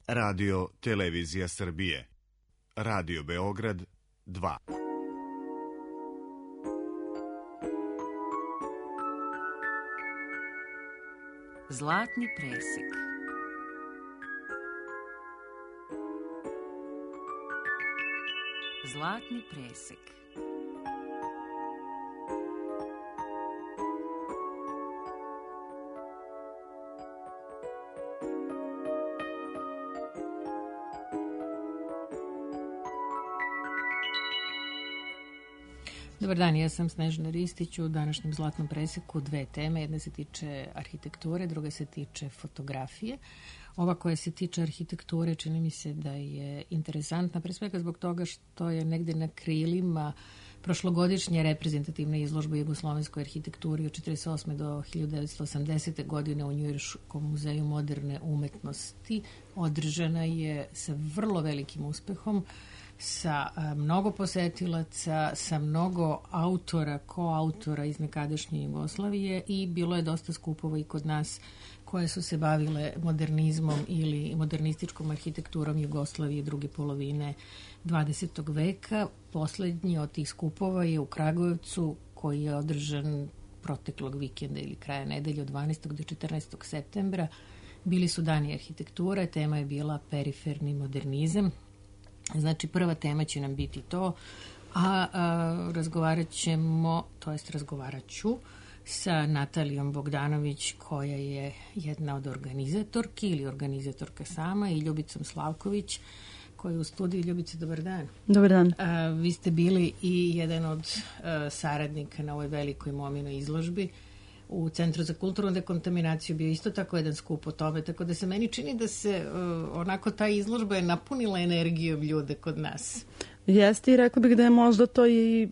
Radio Televizija Srbije. Radio Beograd 2. Zlatni presek. Zlatni presek. Dobar dan, ja sam Snežana Ristić. U današnjem Zlatnom preseku dve teme. Jedna se tiče arhitekture, druga se tiče fotografije. Ova koja se tiče arhitekture čini mi se da je interesantna, pre svega zbog toga što je negde na krilima prošlogodišnje reprezentativne izložbe jugoslovenskoj arhitekturi od 1948. do 1980. godine u Njujorškom muzeju moderne umetnosti. Održana je sa vrlo velikim uspehom, sa mnogo posetilaca, sa mnogo autora, koautora iz nekadašnje Jugoslavije i bilo je dosta skupova i kod nas koje su se bavile modernizmom ili modernističkom arhitekturom Jugoslavije druge polovine 20. veka. Poslednji od tih skupova je u Kragujevcu, koji je održan proteklog vikenda ili kraja nedelje od 12. do 14. septembra. Bili su dani arhitekture, tema je bila periferni modernizam. Znači, prva tema će nam biti to, a razgovarat ću sa Natalijom Bogdanović, koja je jedna od organizatorki ili organizatorka sama, i Ljubicom Slavković, koja je u studiju. Ljubice, dobar dan. Dobar dan. Vi ste bili i jedan od saradnika na ovoj velikoj Mominoj izložbi u Centru za kulturnu dekontaminaciju. Bio isto tako jedan skup o tome, tako da se meni čini da se onako ta izložba je napunila energijom ljude kod nas. Jeste, i rekla bih da je možda to i,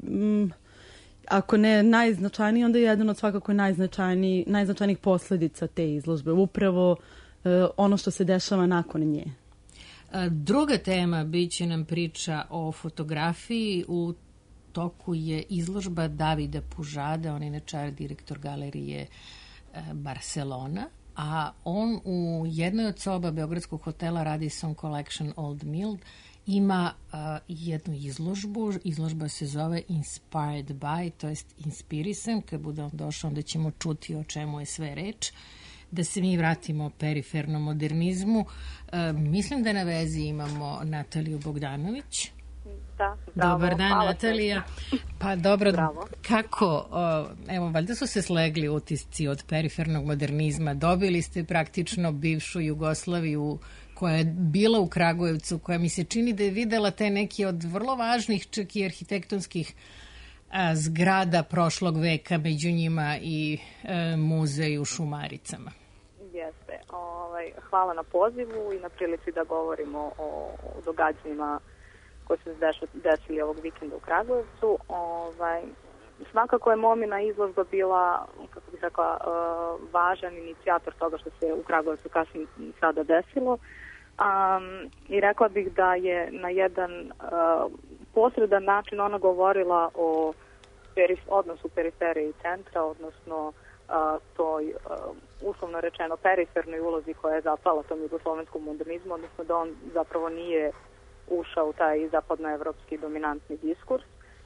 ako ne najznačajniji, onda je jedan od svakako najznačajnijih posledica te izložbe. Upravo ono što se dešava nakon nje. Druga tema biće nam priča o fotografiji. U toku je izložba Davida Pužada, on je inače direktor galerije Barcelona, a on u jednoj od soba beogradskog hotela Radisson Collection Old Mill ima jednu izložbu. Izložba se zove Inspired by, to jest inspirisan. Kad bude on došao, onda ćemo čuti o čemu je sve reč. Da se mi vratimo perifernom modernizmu. Mislim da na vezi imamo Nataliju Bogdanović. Da, bravo. Dobar dan, hvala. Natalija. Pa dobro, Bravo. kako, evo, valjda su se slegli utisci od perifernog modernizma. Dobili ste praktično bivšu Jugoslaviju koja je bila u Kragujevcu, koja mi se čini da je videla te neki od vrlo važnih, čak i arhitektonskih zgrada prošlog veka, među njima i muzej u Šumaricama. Jeste. Hvala na pozivu i na prilici da govorimo o događanjima koji su se desili ovog vikenda u Kragujevcu. Svakako je Momina izložba bila, kako bih rekla, važan inicijator toga što se u Kragujevcu kasnije sada desilo. I rekla bih da je na jedan posredan način ona govorila o odnosu periferije i centra, odnosno toj, uslovno rečeno, perifernoj ulozi koja je zapala tom jugoslovenskom modernizmu, odnosno da on zapravo nije ušao u taj zapadnoevropski dominantni diskurs.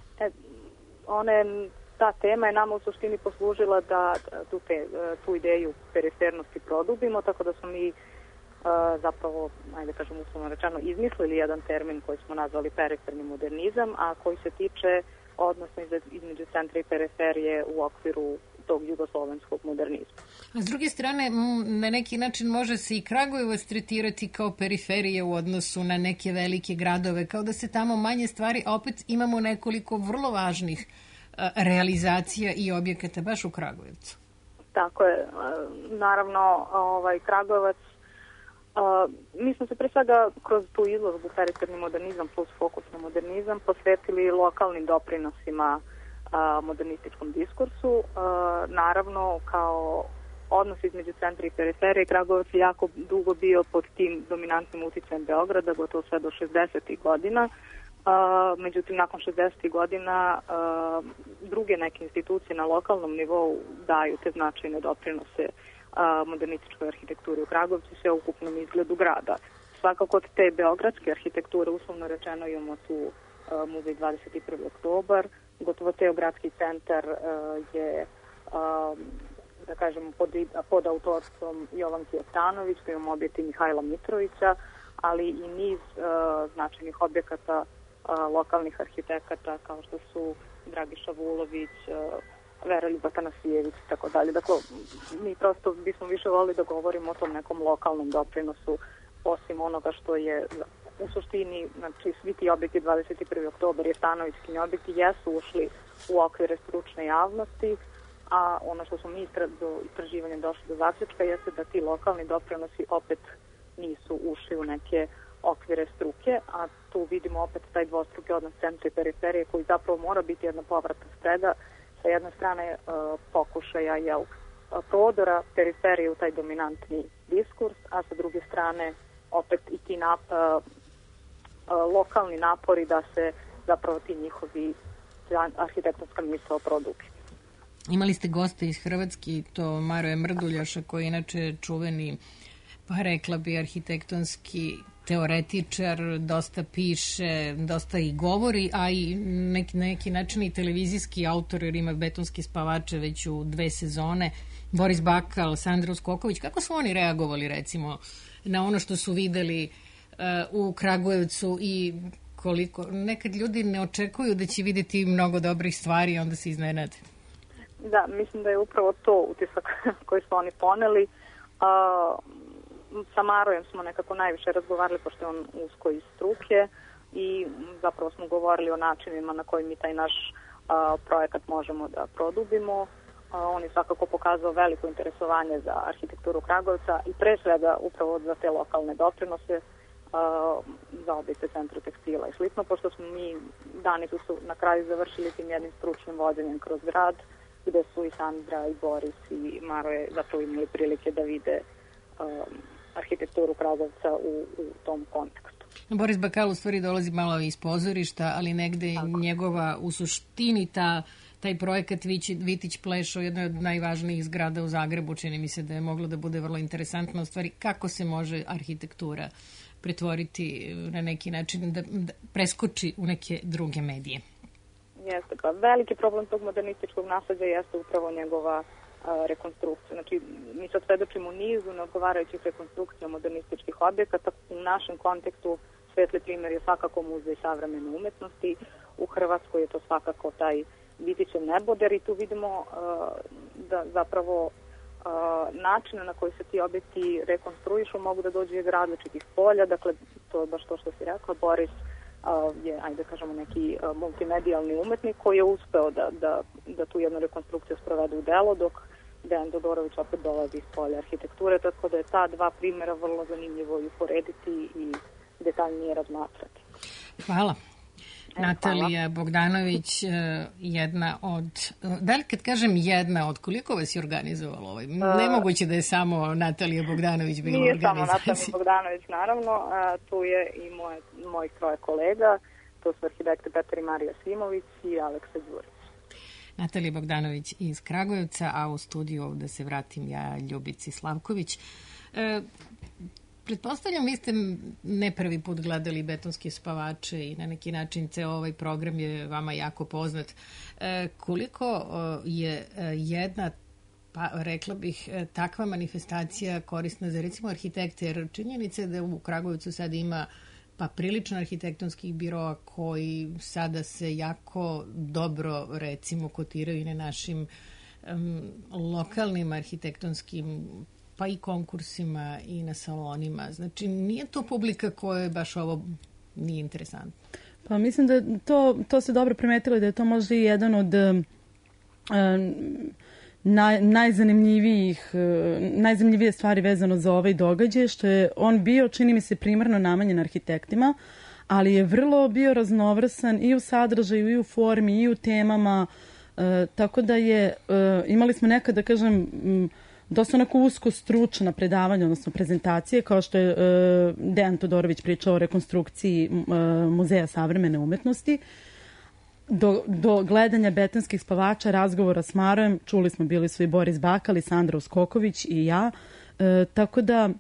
Ta tema je nama u suštini poslužila da tu ideju perifernosti produbimo, tako da smo mi zapravo, ajde kažem uslovno rečeno, izmislili jedan termin koji smo nazvali periferni modernizam, a koji se tiče odnosno između centra i periferije u okviru tog jugoslovenskog modernizma. A s druge strane, na neki način može se i Kragujevac tretirati kao periferije u odnosu na neke velike gradove, kao da se tamo manje stvari, a opet imamo nekoliko vrlo važnih realizacija i objekata baš u Kragujevcu. Tako je. Naravno, Kragujevac, mi smo se pre svega kroz tu izložbu periferni modernizam plus fokus na modernizam posvetili lokalnim doprinosima modernističkom diskursu. Naravno, kao odnos između centra i periferije, Kragujevac je jako dugo bio pod tim dominantnim uticajem Beograda, gotovo sve do 60. godina. Međutim, nakon 60. godina druge neke institucije na lokalnom nivou daju te značajne doprinose modernističkoj arhitekturi u Kragujevcu i sveukupnom izgledu grada. svakako od te beogradske arhitekture, uslovno rečeno, imamo tu muzej 21. oktobar, gotovo ceo gradski centar je, da kažemo, pod autorstvom Jovanke Jovanović, imamo objekti Mihajla Mitrovića, ali i niz značajnih objekata lokalnih arhitekata kao što su Dragiša Vulović, Veroljub Atanasijević i tako dalje. Dakle, mi prosto bismo više volili da govorimo o tom nekom lokalnom doprinosu, osim onoga što je u suštini, znači svi ti objekti 21. oktobar i Stanovićki objekti jesu ušli u okvire stručne javnosti, a ono što smo mi do istraživanja došli do zaključka jeste da ti lokalni doprinosi opet nisu ušli u neke okvire struke, a tu vidimo opet taj dvostruki odnos centra i periferije koji zapravo mora biti jedna povratna sprega. Sa jedne strane pokušaja prodora periferije u taj dominantni diskurs, a sa druge strane opet i ti lokalni napori da se zapravo ti njihovi arhitektonska misao produbi. Imali ste goste iz Hrvatske, to Maroje Mrduljaša, koji je inače čuveni, pa rekla bi, arhitektonski teoretičar, dosta piše, dosta i govori, a i na neki način i televizijski autor, jer ima Betonske spavače već u 2 sezone, Boris Bakal, Sandra Uskoković. Kako su oni reagovali, recimo, na ono što su videli u Kragujevcu i koliko nekad ljudi ne očekuju da će vidjeti mnogo dobrih stvari i onda se iznenade? Da, mislim da je upravo to utisak koji su oni poneli. Sa Marojem smo nekako najviše razgovarali, pošto je on usko iz struke, i zapravo smo govorili o načinima na koji mi taj naš projekat možemo da produbimo. On je svakako pokazao veliko interesovanje za arhitekturu Kragujevca i pre svega upravo za te lokalne doprinose, za objekte Centra tekstila i slično, pošto smo mi dani su na kraju završili tim jednim stručnim vođenjem kroz grad, gde su i Sandra i Boris i Maroje zapravo imali prilike da vide arhitектuru Kragujevca u tom kontekstu. Boris Bakal u stvari dolazi malo iz pozorišta, ali negde njegova u suštini taj projekat Vitić Plešo, jedna od najvažnijih zgrada u Zagrebu, čini mi se da je moglo da bude vrlo interesantno u stvari kako se može arhitektura pretvoriti na neki način, da preskoči u neke druge medije. Jeste, pa veliki problem tog modernističkog nasleđa jeste upravo njegova rekonstrukcija. Znači, mi sad svedočimo nizu neodgovarajućih rekonstrukcija modernističkih objekata. U našem kontekstu svetli primjer je svakako Muzej savremene umetnosti. U Hrvatskoj je to svakako taj Vitićev neboder i tu vidimo da zapravo načine na koji se ti objekti rekonstruišu mogu da dođe iz različitih polja. Dakle, to je baš to što si rekla. Boris je, ajde kažemo, neki multimedijalni umetnik koji je uspeo da tu jednu rekonstrukciju sprovede u delo, dok Dejan Todorović opet dolazi iz polja arhitekture, tako da je ta dva primjera vrlo zanimljivo i uporediti i detaljnije razmatrati. Hvala. Natalija Bogdanović, jedna od, da li kad kažem jedna od, koliko vas je organizovalo ovaj? Nemoguće da je samo Natalija Bogdanović bila u organizaciji. Nije samo Natalija Bogdanović, naravno, tu je i mojih 3 kolega, to su arhitekti Petar i Marija Simović i Aleksa Đurić. Natalija Bogdanović iz Kragujevca, a u studiju, da se vratim ja, Ljubici Slavković. Pretpostavljam, vi ste ne prvi put gledali Betonske spavače i na neki način ceo ovaj program je vama jako poznat. Koliko je jedna, pa rekla bih, takva manifestacija korisna za recimo arhitekte, jer činjenica je da u Kragujevcu sad ima pa prilično arhitektonskih biroa koji sada se jako dobro recimo kotiraju i na našim lokalnim arhitekt-onskim pa i konkursima i na salonima. Znači, nije to publika koja baš ovo nije interesantno. Pa mislim da to se dobro primetilo, da je to možda i jedan od najzanimljivije stvari vezano za ovaj događaj, što je on bio, čini mi se, primarno namenjen arhitektima, ali je vrlo bio raznovrsan i u sadržaju, i u formi, i u temama, tako da je, imali smo nekad, da kažem, dosta onako usko stručna predavanja, odnosno prezentacije, kao što je Dejan Todorović pričao o rekonstrukciji Muzeja savremene umetnosti, do gledanja Betonskih spavača, razgovora s Marojem, čuli smo, bili su i Boris Bakal i Sandra Uskoković i ja, tako da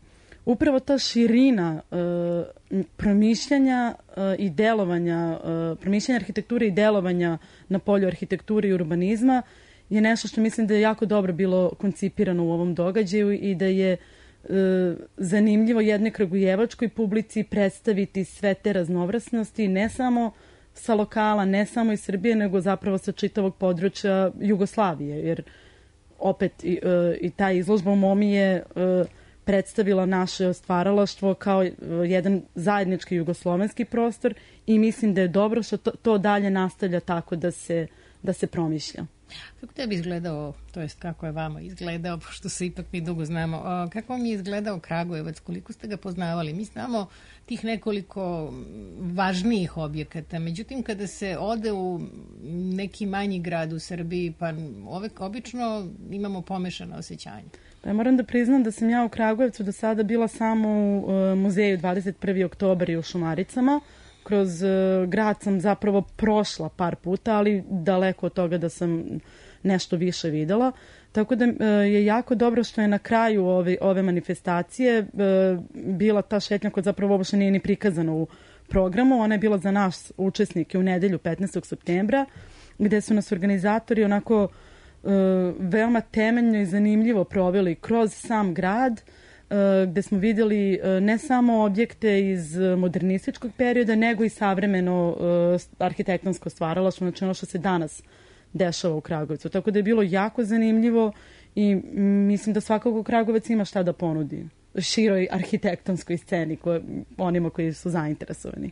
upravo ta širina promišljanja i delovanja, promišljanja arhitekture i delovanja na polju arhitekture i urbanizma je nešto što mislim da je jako dobro bilo koncipirano u ovom događaju i da je zanimljivo jednoj kragujevačkoj publici predstaviti sve te raznovrsnosti, ne samo sa lokala, ne samo iz Srbije, nego zapravo sa čitavog područja Jugoslavije, jer opet i ta izložba u Momi je predstavila naše stvaralaštvo kao jedan zajednički jugoslovenski prostor i mislim da je dobro što to dalje nastavlja tako da se promišlja. Kako tebi izgledao, to jest kako je vama izgledao, pošto se ipak mi dugo znamo, kako vam je izgledao Kragujevac, koliko ste ga poznavali? Mi znamo tih nekoliko važnijih objekata, međutim kada se ode u neki manji grad u Srbiji, pa obično imamo pomešano osjećanje. Pa ja moram da priznam da sam ja u Kragujevcu do sada bila samo u muzeju 21. oktobar i u Šumaricama. Kroz grad sam zapravo prošla par puta, ali daleko od toga da sam nešto više videla. Tako da je jako dobro što je na kraju ove manifestacije bila ta šetnja koja zapravo uopšte nije ni prikazana u programu. Ona je bila za nas učesnike u nedelju 15. septembra, gde su nas organizatori onako veoma temeljno i zanimljivo proveli kroz sam grad, gde smo vidjeli ne samo objekte iz modernističkog perioda, nego i savremeno arhitektonsko stvaralaštvo, znači ono što se danas dešava u Kragujevcu. Tako da je bilo jako zanimljivo i mislim da svakako Kragujevac ima šta da ponudi široj arhitektonskoj sceni onima koji su zainteresovani.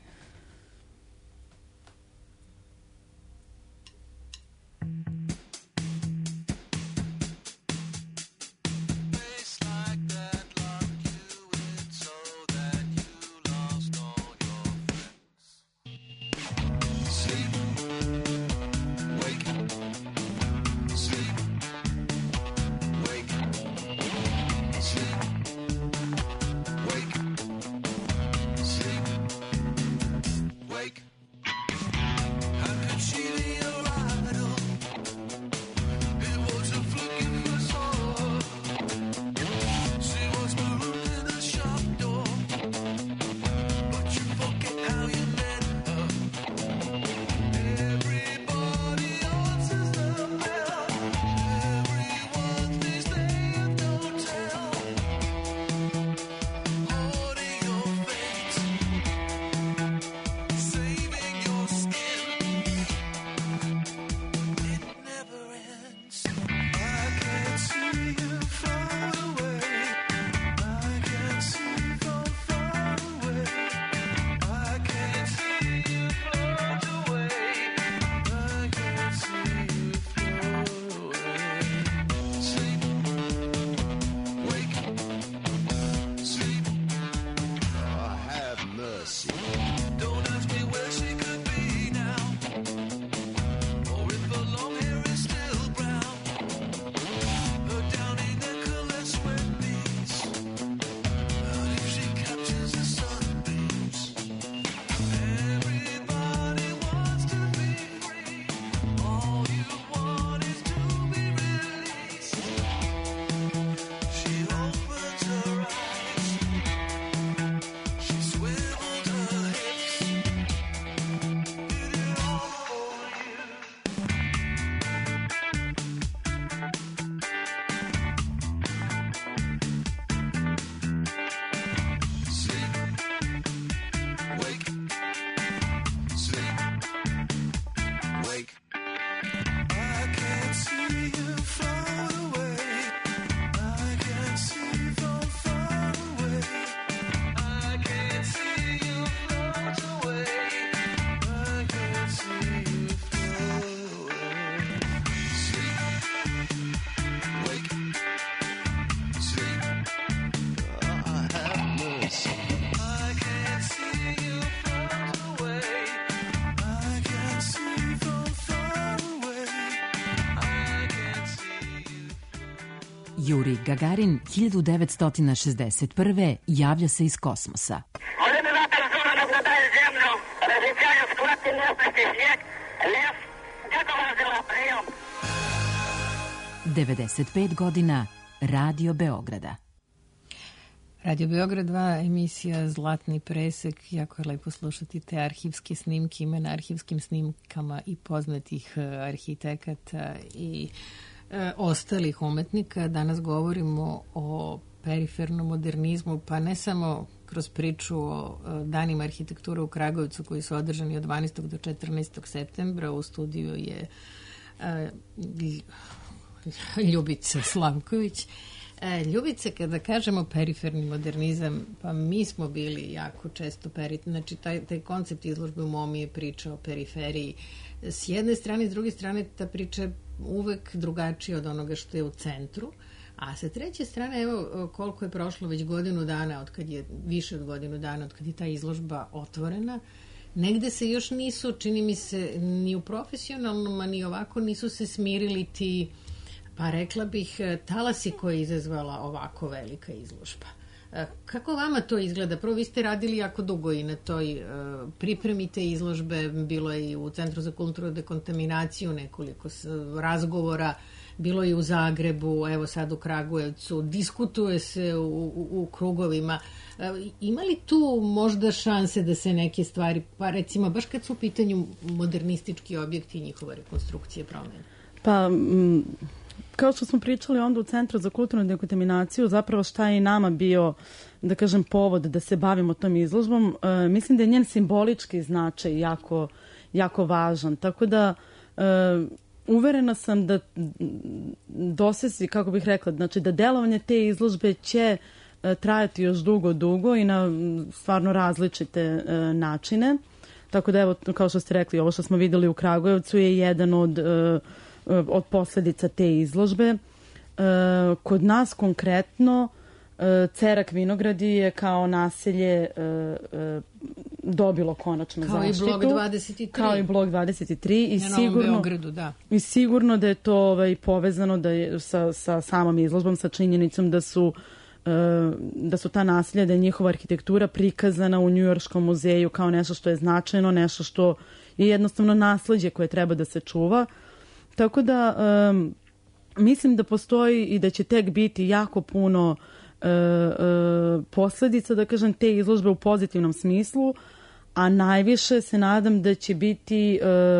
Juri Gagarin 1961. javlja se iz kosmosa. 95 godina Radio Beograda. Radio Beograd 2, emisija Zlatni presek. Jako je lepo slušati te arhivske snimke. Ima na arhivskim snimkama i poznatih arhitekata i ostalih umetnika. Danas govorimo o perifernom modernizmu, pa ne samo kroz priču o danima arhitekture u Kragujevcu koji su održani od 12. do 14. septembra. U studiju je Ljubica Slavković. Ljubice, kada kažemo periferni modernizam, pa mi smo bili jako često znači taj koncept izložbe u MOMI je priča o periferiji. S jedne strane, s druge strane, ta priča je uvek drugačija od onoga što je u centru, a sa treće strane, evo koliko je prošlo već godinu dana, više od godinu dana, od kad je ta izložba otvorena, negde se još nisu, čini mi se, ni u profesionalnom, a ni ovako nisu se smirili ti, pa rekla bih, talasi koje je izazvala ovako velika izložba. Kako vama to izgleda? Prvo, vi ste radili jako dugo i na toj pripremi te izložbe, bilo je i u Centru za kulturnu dekontaminaciju nekoliko razgovora, bilo je u Zagrebu, evo sad u Kragujevcu, diskutuje se u krugovima. Ima li tu možda šanse da se neke stvari, pa recimo baš kad su u pitanju modernistički objekti i njihova rekonstrukcija promene? Pa, kao što smo pričali onda u Centru za kulturnu dekontaminaciju, zapravo šta je i nama bio, da kažem, povod da se bavimo tom izložbom, mislim da je njen simbolički značaj jako važan. Tako da uverena sam da dosezi, kako bih rekla, znači da delovanje te izložbe će trajati još dugo i na stvarno različite načine. Tako da evo, kao što ste rekli, ovo što smo videli u Kragujevcu je jedan od posljedica te izložbe. Kod nas konkretno Cerak Vinogradi je kao naselje dobilo konačno zaštitu. Kao i Blok 23. Kao i Blok 23. Na Novom Beogradu, da. I sigurno da je to povezano sa samom izložbom, sa činjenicom da su ta naselja, da je njihova arhitektura prikazana u Njujorškom muzeju kao nešto što je značajno, nešto što je jednostavno nasleđe koje treba da se čuva. Tako da mislim da postoji i da će tek biti jako puno posljedica, da kažem, te izložbe u pozitivnom smislu, a najviše se nadam da će biti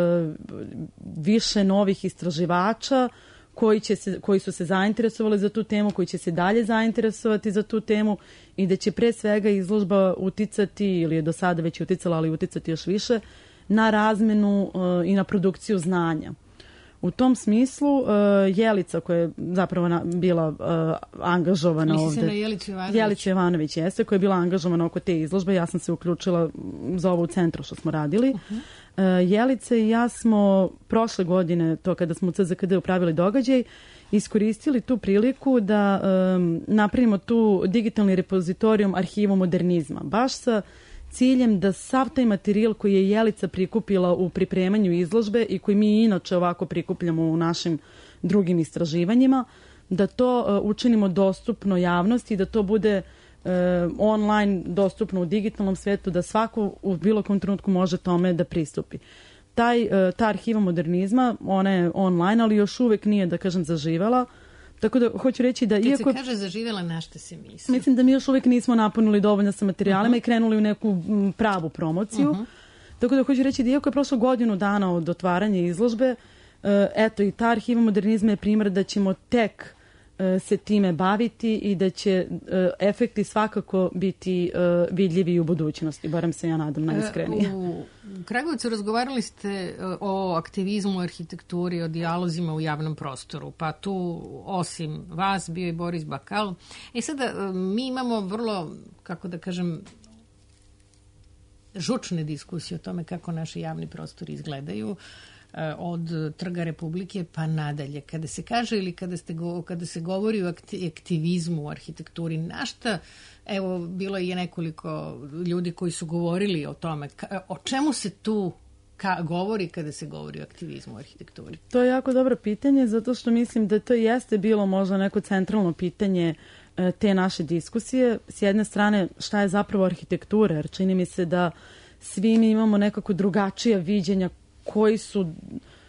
više novih istraživača koji su se zainteresovali za tu temu, koji će se dalje zainteresovati za tu temu i da će pre svega izložba uticati, ili je do sada već uticala, ali uticati još više, na razmenu i na produkciju znanja. U tom smislu Jelica, koja je zapravo bila angažovana ovde... Misli se na Jelicu Jovanović? Jelica Jovanović jeste, koja je bila angažovana oko te izložbe. Ja sam se uključila za ovo u centru što smo radili. Jelica i ja smo prošle godine, to kada smo u CZKD upravili događaj, iskoristili tu priliku da napravimo tu digitalni repozitorijum arhivu modernizma. Baš sa ciljem da sav taj materijal koji je Jelica prikupila u pripremanju izložbe i koji mi inače ovako prikupljamo u našim drugim istraživanjima, da to učinimo dostupno javnosti i da to bude online dostupno u digitalnom svetu, da svako u bilo kom trenutku može tome da pristupi. Ta arhiva modernizma, ona je online, ali još uvek nije, da kažem, zaživela. Tako da hoću reći da... Kad se kaže zaživjela, na šta se misli? Mislim da mi još uvijek nismo napunili dovoljno sa materijalima i krenuli u neku pravu promociju. Tako da hoću reći da iako je prošlo godinu dana od otvaranja izložbe, eto i ta arhiva modernizma je primjer da ćemo tek se time baviti i da će efekti svakako biti vidljivi u budućnosti, barem se ja nadam najiskrenije. U Kragujevcu razgovarali ste o aktivizmu, arhitekturi, o dijalozima u javnom prostoru, pa tu osim vas bio i Boris Bakal. Sada mi imamo vrlo, kako da kažem, žučne diskusije o tome kako naši javni prostori izgledaju, od Trga Republike pa nadalje. Kada se kaže ili kada se govori o aktivizmu u arhitekturi, na šta, evo, bilo je nekoliko ljudi koji su govorili o tome, o čemu se tu govori kada se govori o aktivizmu u arhitekturi? To je jako dobro pitanje, zato što mislim da to jeste bilo možda neko centralno pitanje te naše diskusije. S jedne strane, šta je zapravo arhitektura, jer čini mi se da svi mi imamo nekako drugačija viđenja koji su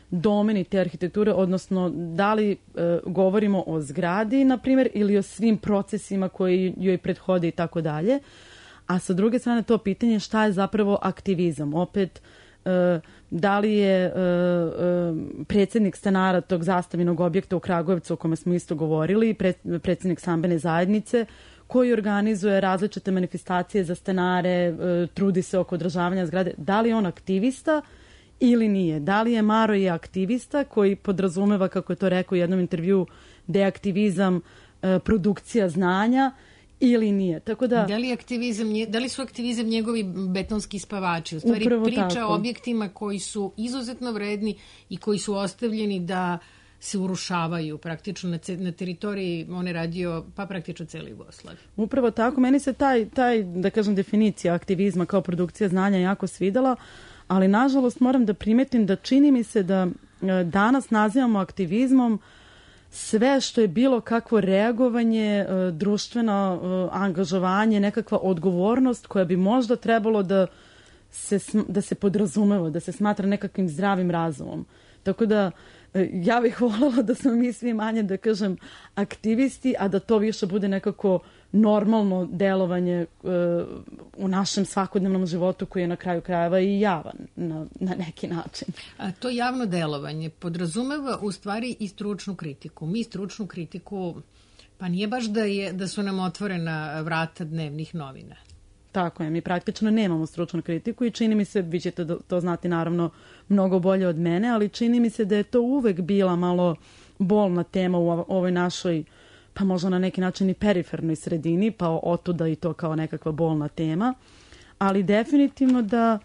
domeni te arhitekture, odnosno da li govorimo o zgradi, na primjer, ili o svim procesima koji joj prethode i tako dalje. A sa druge strane to pitanje šta je zapravo aktivizam. Opet, da li je predsjednik stanara tog zastavljenog objekta u Kragujevcu o kome smo isto govorili, predsjednik stambene zajednice, koji organizuje različite manifestacije za stanare, trudi se oko održavanja zgrade, da li je on aktivista ili nije? Da li je Maro i aktivista koji podrazumeva, kako je to rekao u jednom intervju, da je aktivizam produkcija znanja ili nije? Tako da da li su aktivizam njegovi betonski spavači? U stvari priča o objektima koji su izuzetno vredni i koji su ostavljeni da se urušavaju praktično na teritoriji, on je radio pa praktično cijela Jugoslavija. Upravo tako, meni se taj da kažem definicija aktivizma kao produkcija znanja jako svidela, ali nažalost moram da primetim da čini mi se da danas nazivamo aktivizmom sve što je bilo kakvo reagovanje, društveno angažovanje, nekakva odgovornost koja bi možda trebalo da se podrazumeva, da se smatra nekakvim zdravim razumom. Tako da ja bih voljela da smo mi svi manje, da kažem, aktivisti, a da to više bude nekako normalno delovanje u našem svakodnevnom životu koji je na kraju krajeva i javan na neki način. A to javno delovanje podrazumeva u stvari i stručnu kritiku. Mi stručnu kritiku, pa nije baš da su nam otvorena vrata dnevnih novina. Tako je, mi praktično nemamo stručnu kritiku i čini mi se, vi ćete to znati naravno mnogo bolje od mene, ali čini mi se da je to uvek bila malo bolna tema u ovoj našoj, pa možda na neki način i perifernoj sredini, pa otuda i to kao nekakva bolna tema. Ali definitivno da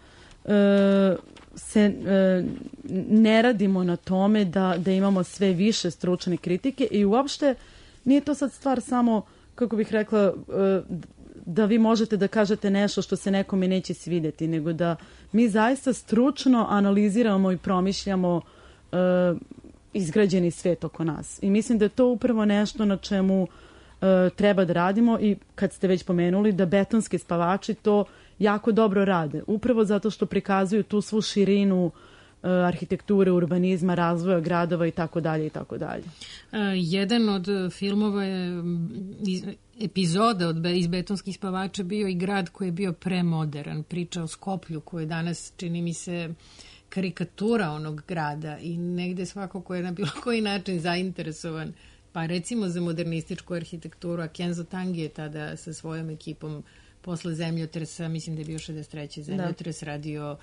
se ne radimo na tome da imamo sve više stručne kritike i uopšte nije to sad stvar samo, kako bih rekla, da vi možete da kažete nešto što se nekome neće svidjeti, nego da mi zaista stručno analiziramo i promišljamo izgrađeni svet oko nas. I mislim da je to upravo nešto na čemu treba da radimo i kad ste već pomenuli da betonski spavači to jako dobro rade. Upravo zato što prikazuju tu svu širinu arhitekture, urbanizma, razvoja gradova i tako dalje i tako dalje. Jedan od filmova je epizoda iz betonskih spavača bio i grad koji je bio premodern. Priča o Skoplju koji je danas, čini mi se, karikatura onog grada i negde svako ko je na bilo koji način zainteresovan, pa recimo za modernističku arhitekturu, a Kenzo Tangi je tada sa svojom ekipom posle zemljotresa, mislim da je bio 63. zemljotres, radio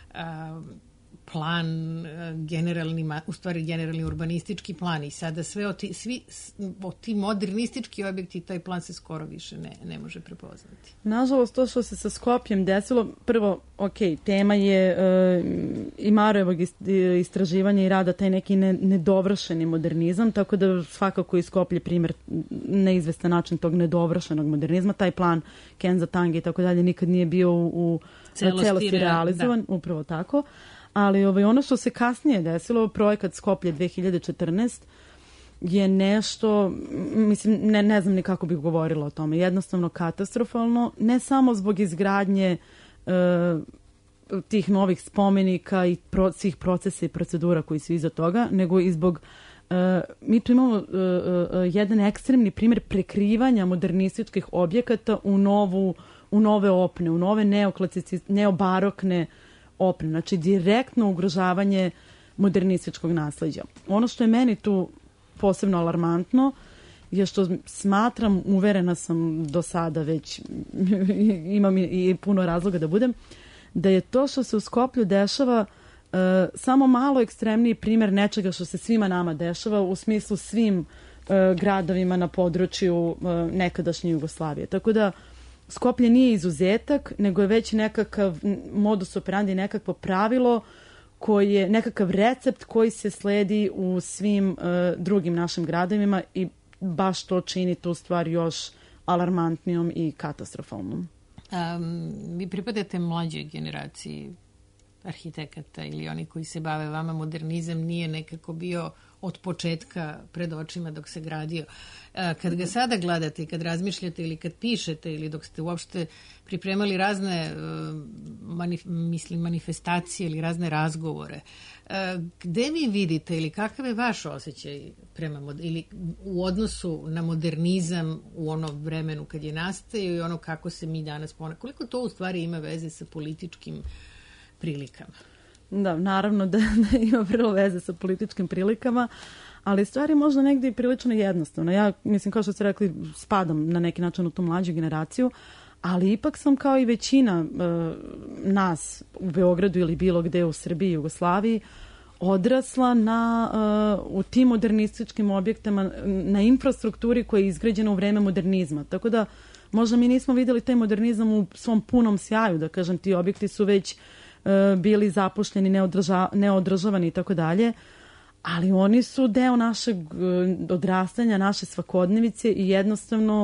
plan, generalni urbanistički plan i sada svi ti modernistički objekti, taj plan se skoro više ne može prepoznati. Nažalost, to što se sa Skopjem desilo, prvo, tema je i Marojevog istraživanja i rada taj neki nedovršeni modernizam, tako da svakako i Skoplje primjer na izvestan način tog nedovršenog modernizma. Taj plan Kenza Tangi i tako dalje nikad nije bio u celosti realizovan, upravo tako. Ali ono što se kasnije desilo, projekat Skoplje 2014, je nešto, mislim, ne znam ni kako bih govorila o tome, jednostavno katastrofalno, ne samo zbog izgradnje tih novih spomenika i svih procesa i procedura koji su iza toga, nego i zbog, mi tu imamo jedan ekstremni primjer prekrivanja modernističkih objekata u nove opne, u nove neobarokne opne, znači direktno ugrožavanje modernističkog nasleđa. Ono što je meni tu posebno alarmantno je što smatram, uverena sam do sada već, imam i puno razloga da budem, da je to što se u Skoplju dešava samo malo ekstremniji primjer nečega što se svima nama dešava u smislu svim gradovima na području nekadašnje Jugoslavije. Tako da Skoplje nije izuzetak, nego je već nekakav modus operandi, nekakvo pravilo, nekakav recept koji se sledi u svim drugim našim gradovima i baš to čini tu stvar još alarmantnijom i katastrofalnom. Vi pripadate mlađoj generaciji arhitekata ili oni koji se bave vama, modernizam nije nekako bio od početka pred očima dok se gradio. Kad ga sada gledate i kad razmišljate ili kad pišete ili dok ste uopšte pripremali razne manifestacije ili razne razgovore. Gde vi vidite ili kakav je vaš osjećaj ili u odnosu na modernizam u onom vremenu kad je nastajao i ono kako se mi danas koliko to u stvari ima veze sa političkim prilikama? Da, naravno da ima vrlo veze sa političkim prilikama, ali stvari možda negdje i prilično jednostavno. Ja, mislim, kao što ste rekli, spadam na neki način u tu mlađu generaciju, ali ipak sam kao i većina nas u Beogradu ili bilo gde u Srbiji i Jugoslaviji odrasla u tim modernističkim objektima, na infrastrukturi koja je izgrađena u vreme modernizma. Tako da možda mi nismo vidjeli taj modernizam u svom punom sjaju, da kažem, ti objekti su već bili zapušteni, neodržavani i tako dalje, ali oni su deo našeg odrastanja, naše svakodnevice i jednostavno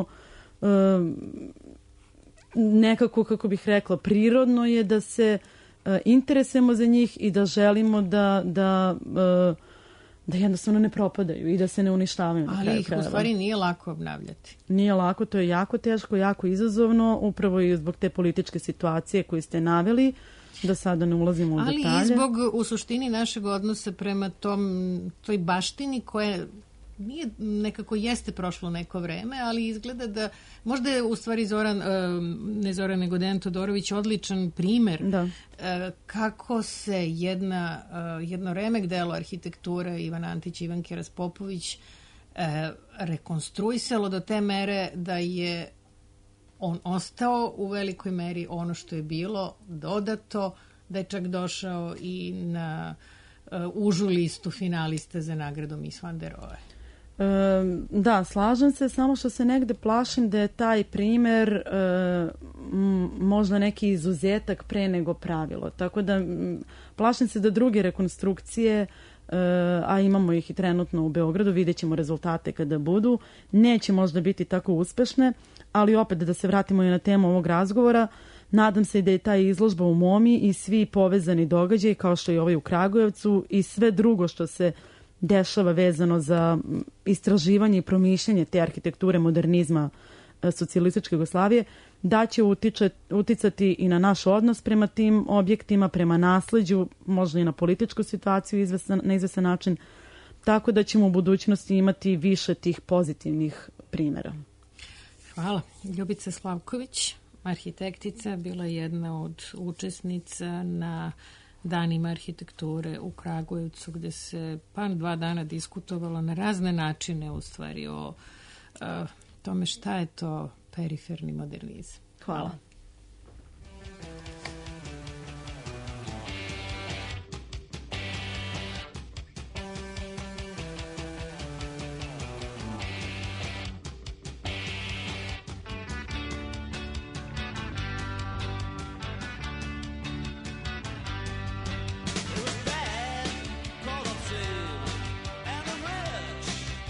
nekako, kako bih rekla, prirodno je da se interesujemo za njih i da želimo da jednostavno ne propadaju i da se ne uništavaju. Ali ih u stvari nije lako obnavljati. Nije lako, to je jako teško, jako izazovno, upravo i zbog te političke situacije koju ste naveli, da sada ne ulazimo u detalje. Ali i zbog u suštini našeg odnosa prema toj baštini koja nije, nekako jeste prošlo neko vreme, ali izgleda da možda je u stvari Zoran nego Dejan Todorović odličan primer kako se jedno remek delo arhitekture Ivan Antić i Ivanke Raspopović rekonstruisalo do te mere da je on ostao u velikoj meri ono što je bilo dodato, da je čak došao i na užu listu finalista za nagradu Miss Van der Rohe. Da, slažem se, samo što se negde plašim da je taj primer možda neki izuzetak pre nego pravilo. Tako da plašim se da druge rekonstrukcije, a imamo ih i trenutno u Beogradu, vidjet ćemo rezultate kada budu, neće možda biti tako uspešne, ali opet da se vratimo i na temu ovog razgovora, nadam se da je ta izložba u Momi i svi povezani događaji, kao što je ovaj u Kragujevcu i sve drugo što se dešava vezano za istraživanje i promišljanje te arhitekture modernizma socijalističke Jugoslavije, da će uticati i na naš odnos prema tim objektima, prema nasleđu, možda i na političku situaciju na izvestan način, tako da ćemo u budućnosti imati više tih pozitivnih primjera. Hvala. Ljubica Slavković, arhitektica, bila jedna od učesnica na Danima arhitekture u Kragujevcu, gde se 2 dana diskutovalo na razne načine u stvari o tome šta je to periferni modernizam. Hvala.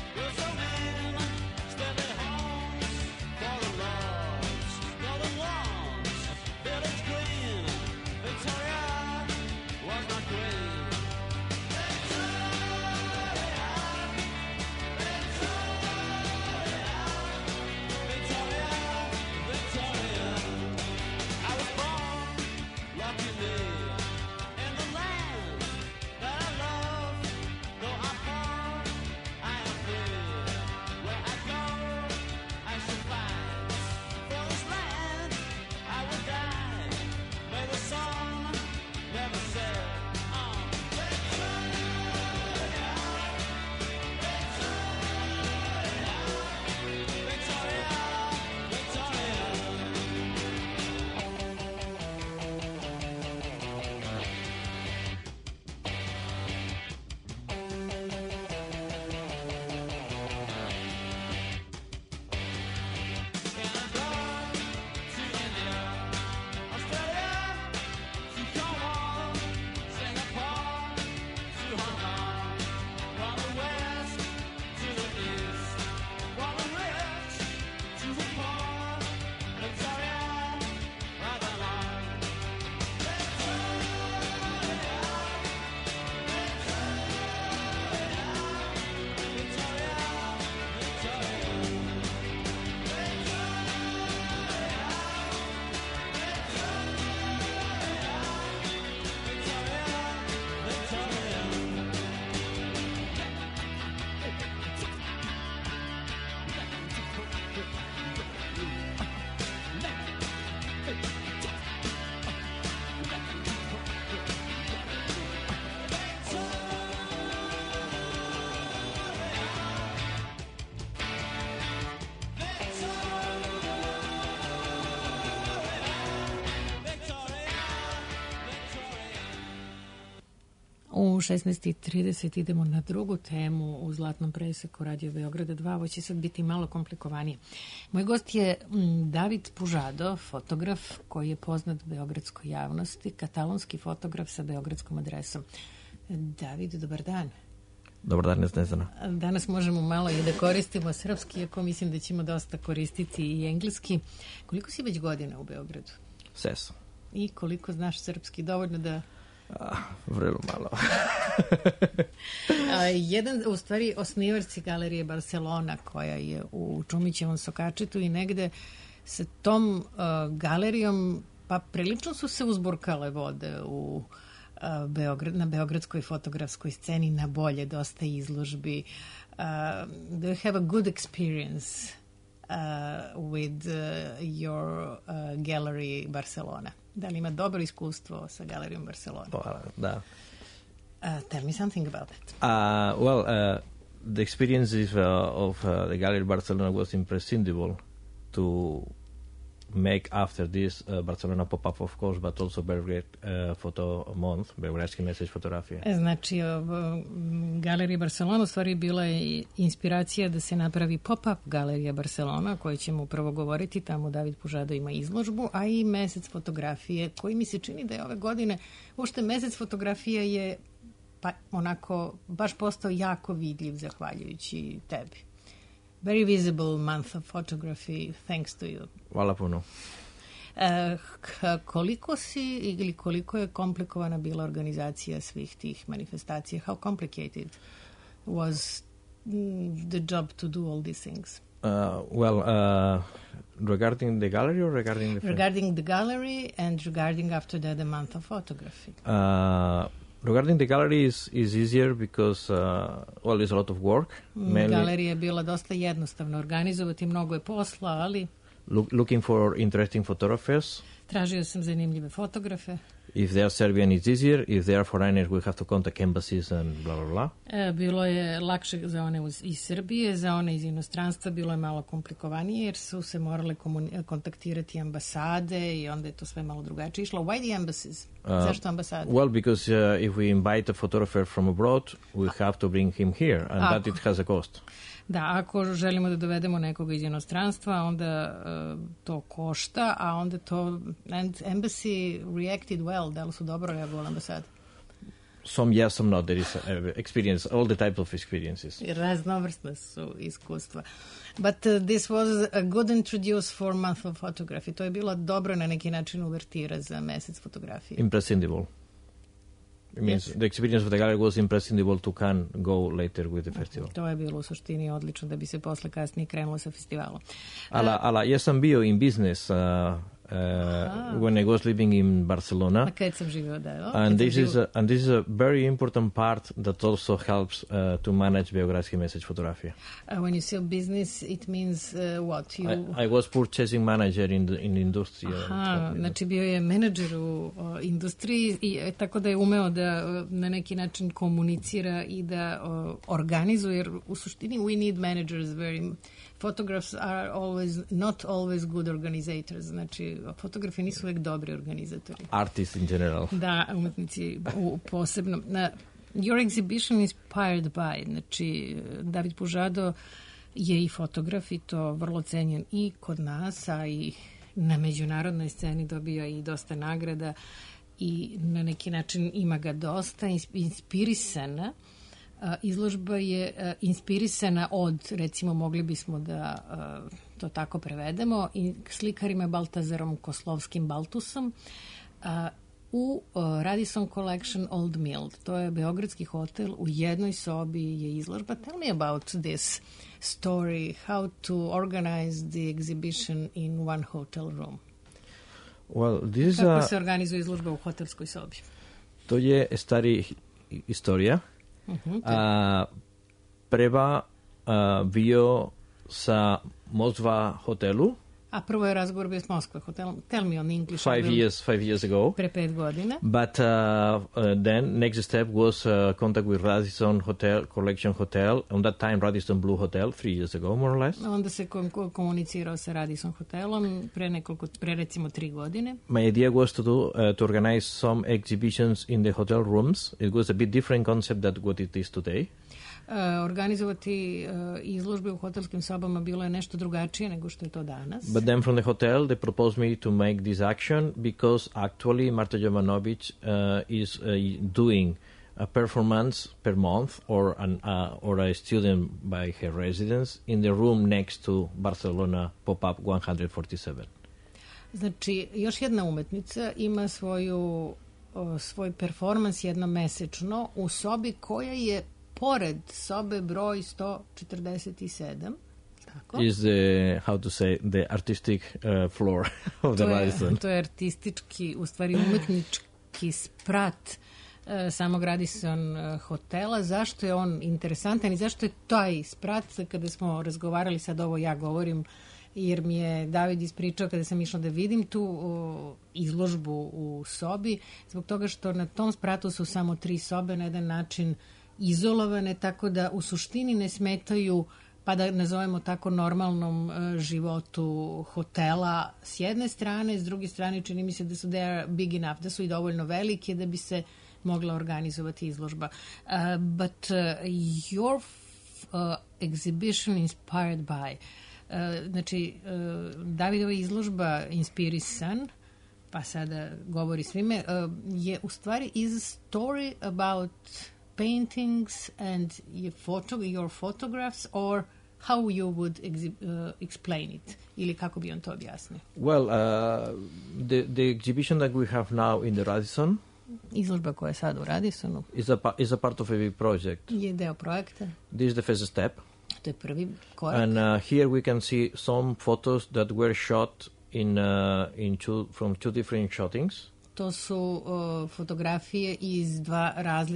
For the lost, for the lost. U 16:30 idemo na drugu temu u Zlatnom preseku Radio Beograda 2. Ovo će sad biti malo komplikovanije. Moj gost je David Pužado, fotograf koji je poznat beogradskoj javnosti, katalonski fotograf sa beogradskom adresom. David, dobar dan. Dobar dan, Snežana. Danas možemo malo i da koristimo srpski, iako mislim da ćemo dosta koristiti i engleski. Koliko si već godina u Beogradu? 6. I koliko znaš srpski? Dovoljno da... Vrlo malo. U stvari, osnivač Galerije Barcelona, koja je u Čumićevom Sokačetu i negde sa tom galerijom, pa prilično su se uzburkale vode u na beogradskoj fotografskoj sceni, na bolje, dosta izložbi. Do you have a good experience with your gallery Barcelona? Da li ima dobro iskustvo sa galerijom Barcelona? Da. Tell me something about it. The experience of the Gallery Barcelona was imprescindible to make after this Barcelona pop-up, of course, but also Belgrade Photo Month, Beogradski mesec fotografije. Znači, Galerija Barcelona u stvari bila je inspiracija da se napravi pop-up Galerija Barcelona, o kojoj ćemo upravo govoriti. Tamo David Pužado ima izložbu, a i mesec fotografije, koji mi se čini da je ove godine, uopšte mesec fotografije je pa onako baš postao jako vidljiv zahvaljujući tebi. Very visible month of photography, thanks to you. Hvala puno. Koliko je komplikovana bila organizacija svih tih manifestacija? How complicated was the job to do all these things? Regarding the gallery or regarding the... Regarding the gallery and regarding after that the month of photography. Regarding the gallery is easier because, there's a lot of work. Galerija je bila dosta jednostavno organizovati, mnogo je posla, ali... Looking for interesting photographers. Tražio sam zanimljive fotografe. If they are Serbian, it's easier. If they are foreigners, we have to contact embassies and blah, blah, blah. Bilo je lakše za one iz Srbije, za one iz inostranstva bilo je malo komplikovanije, jer su se morale kontaktirati ambasade i onda je to sve malo drugačije išlo. Why the embassies? Zašto ambasade? Well, because if we invite a photographer from abroad, we have to bring him here, and that it has a cost. Da, ako želimo da dovedemo nekoga iz inostranstva, onda to košta, a onda to... And embassy reacted well. Da li su dobro reagovali ambasade? Some yes, some not. There is experience, all the types of experiences. Raznovrsna su iskustva. But this was a good introduce for month of photography. To je bilo dobro na neki način uvertira za mesec fotografije. Imprescindible. It means the experience of the gallery was imprescindible to can go later with the festival. To je bilo u suštini odlično da bi se posle kasnije krenulo sa festivalom. Ja sam bio in business when I was living in Barcelona. Kad sam živio, da. And this is a very important part that also helps to manage Beogradski mesec fotografije. When you say business, it means what? I was purchasing manager in the industry. Znači bio je menadžer u industriji i tako da je umeo da na neki način komunicira i da organizuje, jer u suštini we need managers. Photographs are not always good organizers. Znači, fotografi nisu uvek dobri organizatori. Artists in general. Da, umetnici posebno. Your exhibition inspired by, znači, David Pužado je i fotograf i to vrlo cenjen i kod nas, a i na međunarodnoj sceni dobija i dosta nagrada i na neki način ima ga dosta, inspirisana. Izložba je inspirisana od, recimo, mogli bismo da to tako prevedemo, slikarima Baltazarom Koslovskim Baltusom u Radisson Collection Old Mill. To je beogradski hotel, u jednoj sobi je izložba. Tell me about this story, how to organize the exhibition in one hotel room. Kako se organizuje izložba u hotelskoj sobi? To je stari istorija. Prva bio sa Moskva hotelu. A prvo je razgovor bio s Moskva hotelom. Tell me on English. 5 years ago. Pre 5 godina. But then next step was contact with Radisson Hotel, Collection Hotel. On that time, Radisson Blu Hotel, 3 years ago, more or less. Onda se komunicirao sa Radisson Hotelom pre recimo 3 godine. My idea was to organize some exhibitions in the hotel rooms. It was a bit different concept than what it is today. Organizovati izložbe u hotelskim sobama bilo je nešto drugačije nego što je to danas. But then from the hotel they proposed me to make this action because actually Marta Jovanovic is doing a performance per month or a student by her residence in the room next to Barcelona Pop-Up 147. Znači, još jedna umetnica ima svoj performans jednomesečno u sobi koja je pored sobe broj 147. Tako? Is the artistic floor of the Radisson. To je artistički, u stvari umetnički sprat samog Radisson hotela. Zašto je on interesantan i zašto je taj sprat, kada smo razgovarali, sad ovo ja govorim, jer mi je David ispričao kada sam išla da vidim tu izložbu u sobi, zbog toga što na tom spratu su samo 3 sobe na jedan način izolovane, tako da u suštini ne smetaju, pa da nazovemo tako, normalnom životu hotela s jedne strane, s druge strane čini mi se da su big enough, da su i dovoljno velike da bi se mogla organizovati izložba. But your exhibition inspired by, znači Davidova izložba inspirisan, pa sada govori svime, je u stvari is a story about paintings and your photographs, or how you would explain it, ili kako bi on to objasnio? Well, the exhibition that we have now in the Radisson, izložba koja je sad u Radissonu, is a part of a big project. Je deo projekta. This is the first step. To je prvi korak. And here we can see some photos that were shot from two different shootings. To su fotografije iz dve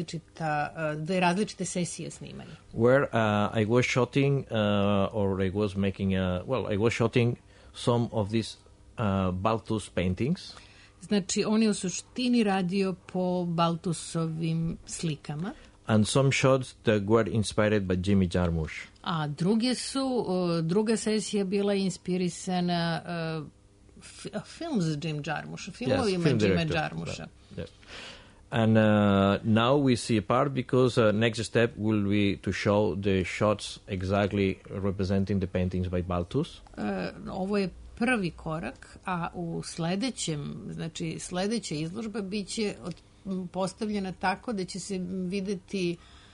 različite sesije snimanja. Where I was shooting, or I was making I was shooting some of these Balthus paintings. Znači, on je u suštini radio po Balthusovim slikama. And some shots that were inspired by Jimmy Jarmusch. A druga sesija bila inspirisana films Jim Jarmusha, filmovima Jima Jarmusha. Yes. And now we see a part because next step will be to show the shots exactly representing the paintings by Balthus. Ovo je prvi korak, a u sledeća izložba biće postavljena tako da će se videti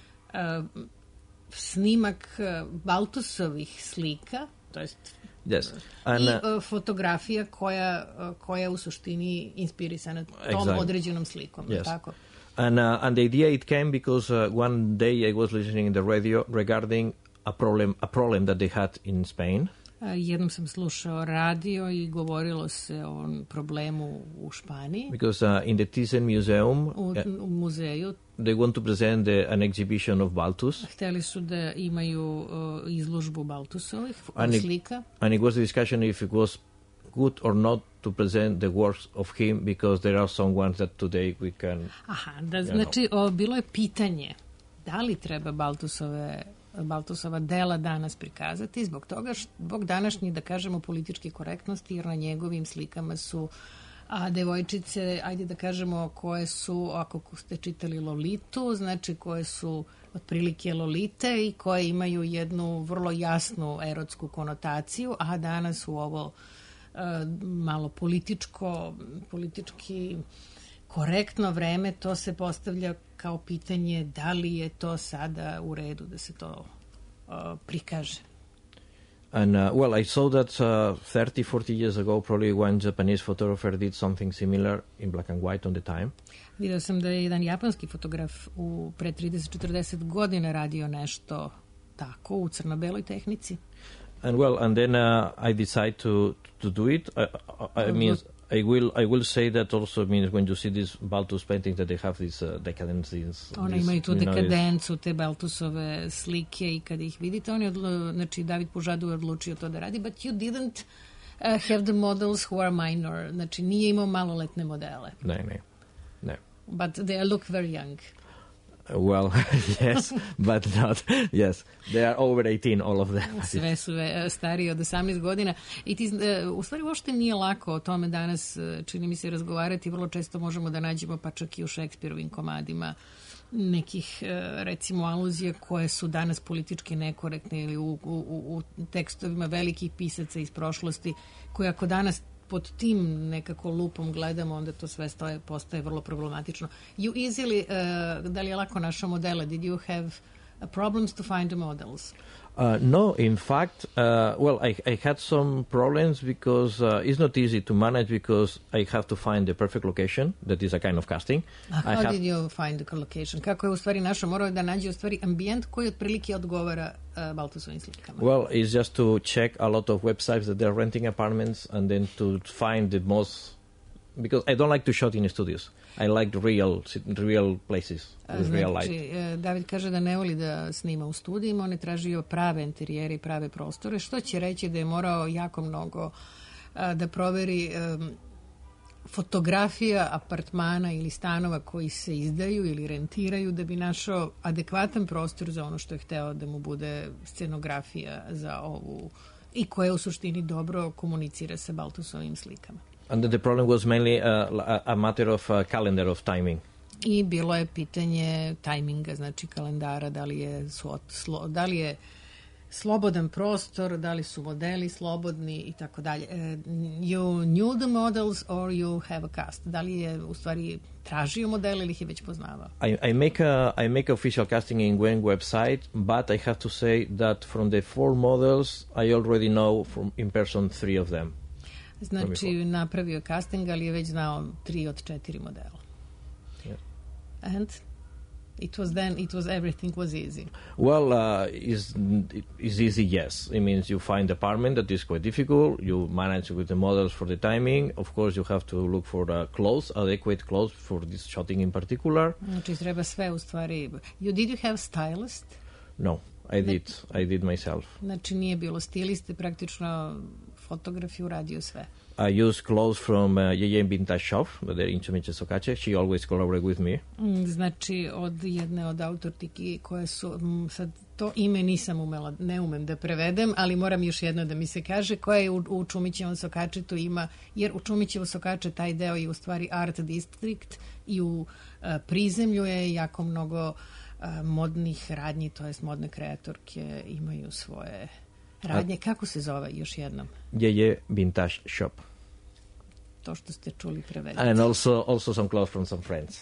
snimak Balthusovih slika, to jest yes. I fotografija koja je u suštini inspirisana tom određenom slikom. Yes. Tako? And the idea it came because one day I was listening in the radio regarding a problem that they had in Spain. Jednom sam slušao radio i govorilo se o problemu u Španiji. Because in the Thyssen Museum, u muzeju, they want to present an exhibition of Balthus. Hteli su da imaju izložbu Balthusovih slika. And it was a discussion if it was good or not to present the works of him, because there are some ones that today we can... Znači, bilo je pitanje da li treba Balthusova dela danas prikazati, zbog današnje, da kažemo, političke korektnosti, jer na njegovim slikama su devojčice, ajde da kažemo, koje su, ako ste čitali Lolitu, znači koje su otprilike Lolite i koje imaju jednu vrlo jasnu erotsku konotaciju, a danas u ovo malo politički korektno vreme to se postavlja kao pitanje da li je to sada u redu da se to prikaže. And I saw that 30-40 years ago probably one Japanese photographer did something similar in black and white on the time. Video sam da je jedan japanski fotograf pre 30-40 godina radio nešto tako u crno-beloj tehnici. And then I decide to do it. I will say that also means when you see these Balthus paintings that they have this decadence. Ona imaju tu dekadencu, te Balthusove slike, i kada ih vidite, znači David Pužadu je odlučio to da radi, but you didn't have the models who are minor. Znači, nije imao maloletne modele. Ne. But they look very young. Well, yes, but not. Yes, they are over 18, all of them. Sve su stariji od 18 godina. U stvari, uopšte nije lako o tome danas, čini mi se, razgovarati. Vrlo često možemo da nađemo, pa čak i u Šekspirovim komadima, nekih, recimo, aluzija koje su danas politički nekorektne ili u tekstovima velikih pisaca iz prošlosti, koje ako danas pod tim nekako lupom gledamo, onda to sve postaje vrlo problematično. You easily, da li je lako našao modele? Did you have problems to find the models? No, in fact, I had some problems because it's not easy to manage because I have to find the perfect location. That is a kind of casting. How did you find the location? Kako je u stvari našao? Morao je da nađe u stvari ambijent koji otprilike odgovara Balthusovim slikama. Well, it's just to check a lot of websites that they're renting apartments and then to find the most, because I don't like to shot in studios. I like real places with real light. David kaže da ne voli da snima u studijima, on je tražio prave interijere i prave prostore, što će reći da je morao jako mnogo da proveri fotografija apartmana ili stanova koji se izdaju ili rentiraju da bi našao adekvatan prostor za ono što je hteo da mu bude scenografija za ovu i koja u suštini dobro komunicira sa Balthusovim slikama. And the problem was mainly a matter of calendar of timing. I bilo je pitanje tajminga, znači kalendara, da li je slobodan prostor, da li su modeli slobodni i tako dalje. You knew the models or you have a cast? Da li je u stvari tražio model ili ih je već poznavao? I make official casting in Gwen website, but I have to say that from the 4 models, I already know in person 3 of them. Znači, napravio casting, ali je već znao 3 od 4 modela. Yeah. And everything was easy. Well, it's easy, yes. It means you find the apartment that is quite difficult. You manage with the models for the timing. Of course, you have to look for the clothes, adequate clothes for this shooting in particular. Znači, treba sve u stvari. Did you have stylist? No, I did myself. Znači, nije bilo stiliste, praktično fotograf je uradio sve. I use clothes from Yeye Vintage Shop, they're in Čomiće Sokače. She always collaborate with me. Znači, od jedne od autortiki koje su, sad to ime ne umem da prevedem, ali moram još jedno da mi se kaže, koja je u Čumićevom Sokačetu ima, jer u Čumićevo Sokače taj deo je u stvari art district i u prizemlju je jako mnogo modnih radnji, to jest modne kreatorke imaju svoje radnje. Kako se zove još jednom? Yeye Vintage Shop. To što ste čuli prevedite. And also some clothes from some friends.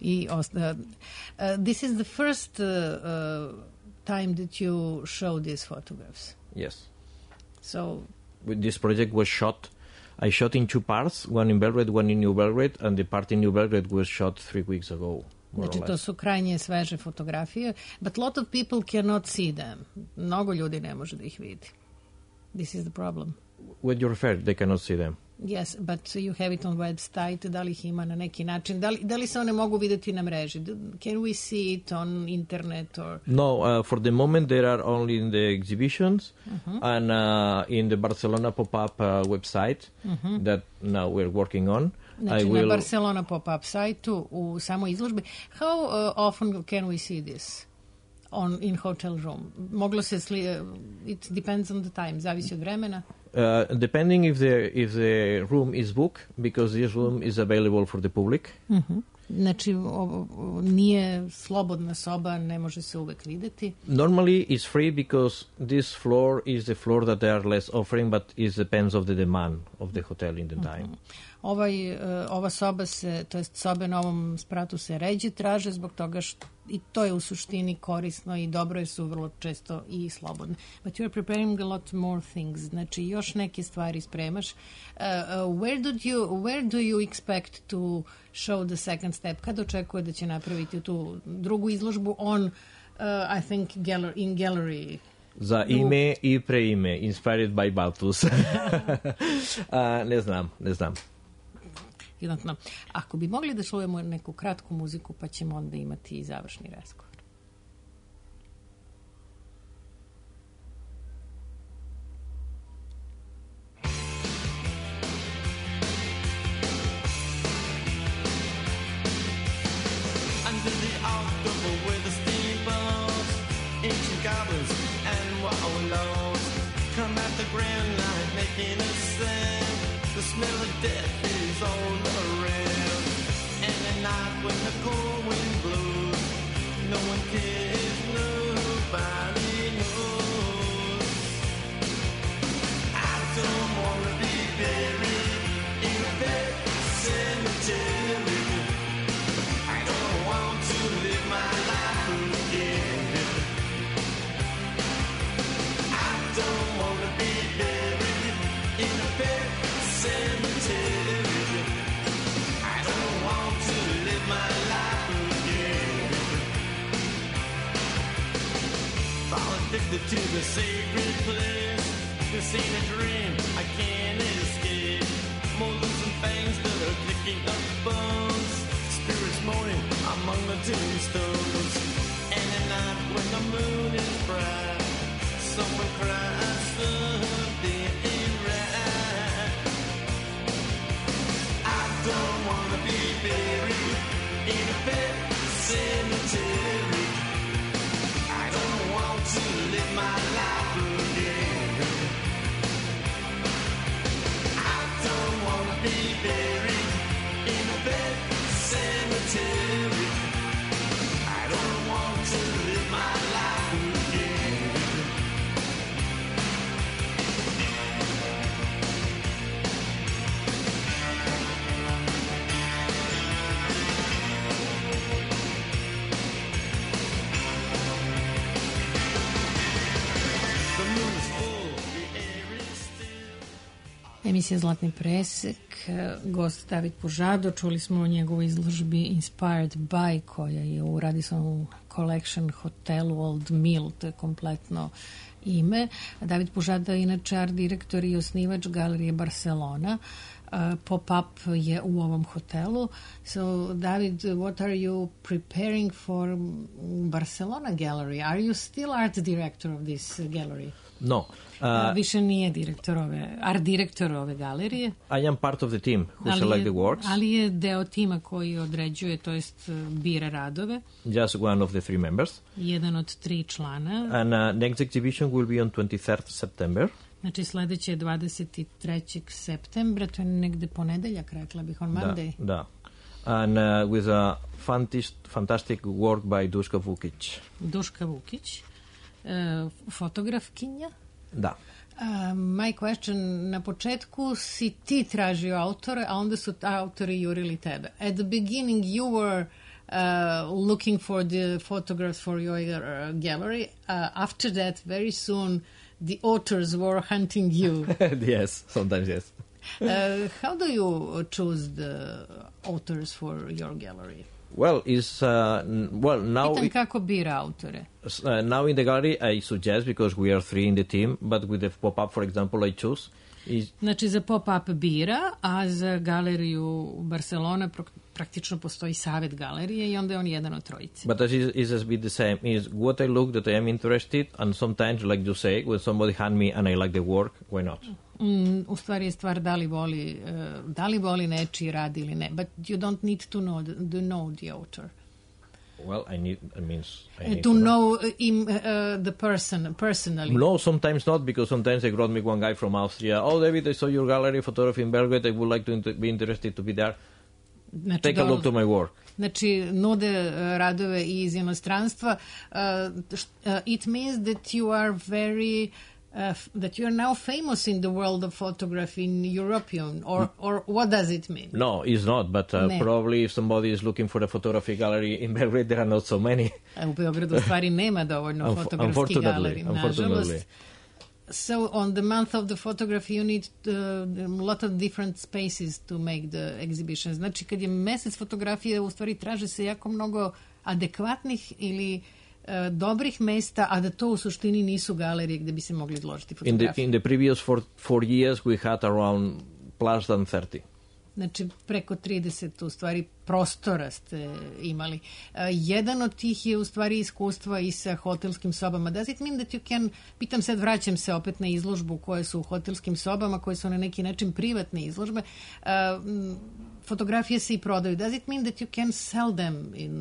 This is the first time that you show these photographs. Yes. So this project was shot. I shot in 2 parts, one in Belgrade, one in New Belgrade, and the part in New Belgrade was shot 3 weeks ago. Znači, to su krajnje sveže fotografije, but a lot of people cannot see them. Mnogo ljudi ne može da ih vidi. This is the problem. When you refer, they cannot see them. Yes, but you have it on website, da li ih ima na neki način, da li se one mogu videti na mreži? Can we see it on internet? Or? No, for the moment they are only in the exhibitions and in the Barcelona pop-up website that now we're working on. Znači, na Barcelona pop-up sajtu u samoj izložbi. How often can we see this in hotel room? Moglo se it depends on the time, zavisi od vremena. Depending if the room is booked, because this room is available for the public. Znači, nije slobodna soba, ne može se uvek videti. Normally it's free because this floor is the floor that they are less offering, but it depends of the demand of the hotel in the time. Ova soba to jest sobe na ovom spratu se ređe traže zbog toga što i to je u suštini korisno i dobro je su vrlo često i slobodne. But you are preparing a lot more things. Znači, još neke stvari spremaš. Where do you expect to show the second step? Kad očekuje da će napraviti tu drugu izložbu on, I think, in gallery? Za ime i preime, inspired by Balthus. Ne znam. Jednotno. Ako bi mogli da čujemo neku kratku muziku, pa ćemo onda imati i završni razgovor. to the October with the steamboats, ancient goblins and wallows come at the grand line making a sound. The smell of death is all around. And at night when the cold wind blows, no one cares, nobody knows. I don't wanna be buried in a pet cemetery. I don't want to live my life again. I don't wanna be buried in a pet cemetery. I don't want to live my life again. Fall addicted to the sacred place. This ain't a dream, I can't escape. Molars and fangs that are picking up bones. Spirits moaning among the tombstones. And at night when the moon is bright, someone cries something ain't right. I don't wanna be buried in a pet cemetery. I don't want to live my life again. I don't wanna be buried in a pet cemetery. I don't want to live my life again. The moon is full, the air is still. Emisija Zlatni presek, gost David Pužado, čuli smo o njegovoj izložbi Inspired by, koja je u Radisson Collection hotelu Old Mill, to je kompletno ime. David Pužado je inače art direktor i osnivač Galerije Barcelona. Pop-up je u ovom hotelu. So, David, what are you preparing for Barcelona Gallery? Are you still art director of this gallery? No. Više nije art direktor ove galerije. I am part of the team who select the works. Ali je deo tima koji određuje, to jest bira radove. Just one of the 3 members. Jedan od 3 člana. And next exhibition will be on 23rd September. Znači sledeće je 23. septembra, to je negde ponedeljak, rekla bih, on Monday. Da. And with a fantastic work by Duška Vukić. Duška Vukić, fotografkinja. Da. My question, na početku si ti tražio autore, a onda su autori jurili tebe. At the beginning you were looking for the photographs for your gallery. After that, very soon, the authors were hunting you. Yes, sometimes yes. How do you choose the authors for your gallery? Well, now... Pitam kako bira autore. Now in the gallery I suggest, because we are 3 in the team, but with the pop-up, for example, I choose. Znači za pop-up bira, a za galeriju Barcelona praktično postoji savet galerije i onda je on jedan od trojice. But it's a bit the same. Is what I look that I am interested, and sometimes, like you say, when somebody hand me and I like the work, why not? U stvari je stvar da li voli nečiji rad ili ne. But you don't need to know the author. Well, I need to know him, the person, personally. No, sometimes not, because sometimes they brought me one guy from Austria. Oh, David, I saw your gallery photography in Belgrade. I would like to be interested to be there. Znači, take a look to my work. Znači, nude radove iz inostranstva. It means that you are very... that you are now famous in the world of photography in European, or what does it mean? No, it's not, but probably if somebody is looking for a photography gallery in Belgrade, there are not so many. U Beogradu u stvari nema dovoljno fotografskih galerija, nažalost. So on the month of the photography you need a lot of different spaces to make the exhibition. Znači kad je mesec fotografije, u stvari traže se jako mnogo adekvatnih ili dobrih mesta, a da to u suštini nisu galerije gde bi se mogli odložiti fotografije. In the previous four years we had around plus than 30. Znači, preko 30 u stvari prostora ste imali. Jedan od tih je u stvari iskustva i sa hotelskim sobama. Does it mean that you can, pitam sad, vraćam se opet na izložbu koje su u hotelskim sobama, koje su na neki način privatne izložbe. Fotografije se i prodaju. Does it mean that you can sell them in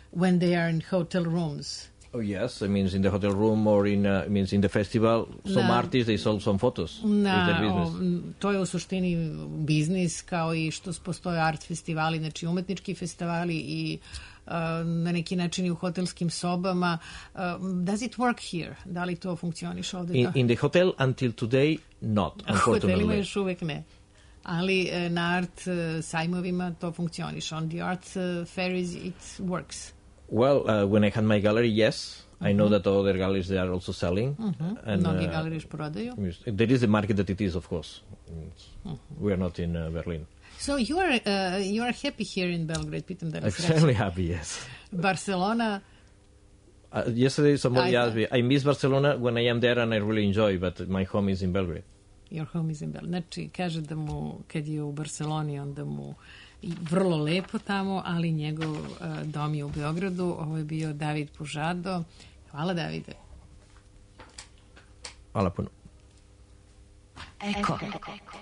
when they are in hotel rooms. Oh yes, it means in the hotel room or in in the festival. Some artists they sold some photos. To je u suštini biznis, kao i što postoje art festivali, znači umetnički festivali i na neki način i u hotelskim sobama. Does it work here? Da li to funkcioniše ovde? In the hotel until today, not, unfortunately. U hotelima još uvek ne. Ali na art sajmovima to funkcioniše. On the art fairs it works. Well, when I had my gallery, yes. I know that other galleries they are also selling. And, mnogi galerije još prodaju. There is the market that it is, of course. We are not in Berlin. So you are happy here in Belgrade, pitam da li srećan. Extremely happy, yes. Barcelona. Yesterday somebody asked me, I miss Barcelona when I am there and I really enjoy, but my home is in Belgrade. Your home is in Belgrade. Znači, kaže da mu, kad je u Barceloni, onda mu vrlo lepo tamo, ali njegov dom je u Beogradu. Ovo je bio David Pužado. Hvala, Davide. Hvala puno. Eko.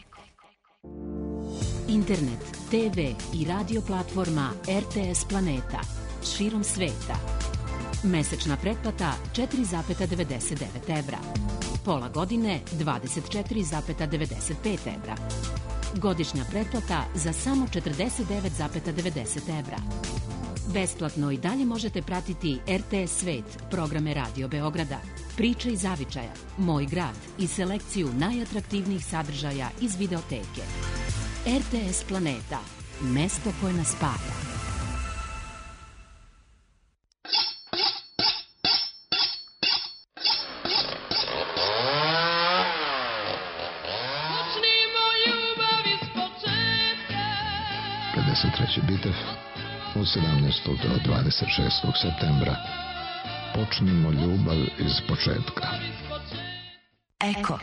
Internet, TV i radio platforma RTS Planeta. Širom sveta. Mesečna pretplata 4,99 evra. Pola godine 24,95 evra. Godišnja pretplata za samo 49,90 evra. Besplatno i dalje možete pratiti RTS Svet, programe Radio Beograda, Priče iz zavičaja, Moj grad i selekciju najatraktivnijih sadržaja iz videoteke. RTS Planeta, mesto koje nas spaja. Treći bitev od 17. do 26. septembra. Počnimo ljubav iz početka. Eko.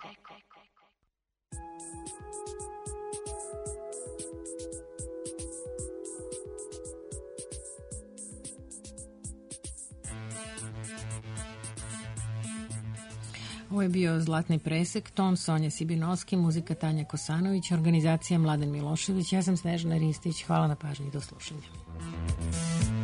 Ovo je bio Zlatni presek, ton Sonja Sibinovski, muzika Tanja Kosanović, organizacija Mladen Milošević. Ja sam Snežana Ristić. Hvala na pažnji i do slušanja.